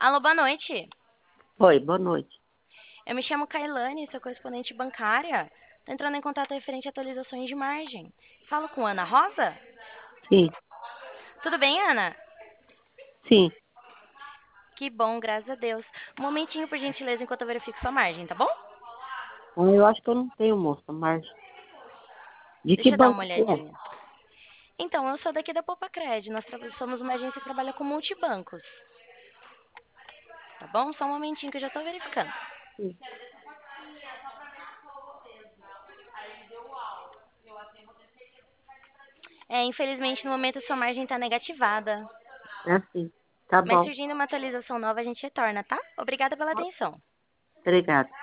Alô, boa noite. Oi, boa noite. Eu me chamo Kailane, sou correspondente bancária. Tô entrando em contato referente a atualizações de margem. Falo com Ana Rosa? Sim, Tudo bem, Ana? sim. Que bom, graças a Deus. Um momentinho, por gentileza, enquanto eu verifico sua margem, tá bom? Eu acho que eu não tenho, moça, mas de que Deixa eu dar uma banco que é? olhadinha. Então, eu sou daqui da Poupa-Cred. Nós somos uma agência que trabalha com multibancos, tá bom? Só um momentinho que eu já tô verificando. Sim. Infelizmente, no momento, sua margem tá negativada. É assim. Tá Mas bom. surgindo uma atualização nova, a gente retorna, tá? Obrigada pela atenção. Obrigada.